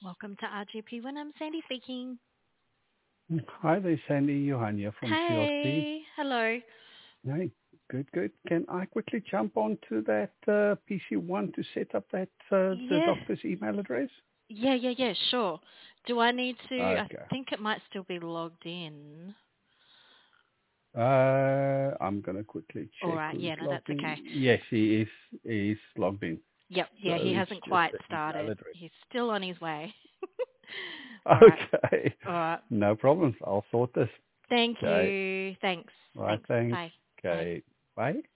Welcome to RGP when I'm Sandy speaking. Hi there, Sandy. Johan here from CRC. Hey, hello. Hey, good, good. Can I quickly jump onto that PC1 to set up that the Yeah, doctor's email address? yeah, sure. Do I need to? I Okay. think it might still be logged in. I'm gonna quickly All check right, who's yeah, no, that's logged in. okay. Yes, he is. He's logged in. Yep, So yeah, he it's hasn't just quite the email started. address. He's still on his way. All right, Okay. all right. No problems. I'll sort this. Thank Okay. you. Thanks, Right. thanks. Thanks. Bye, bye. Okay. Bye.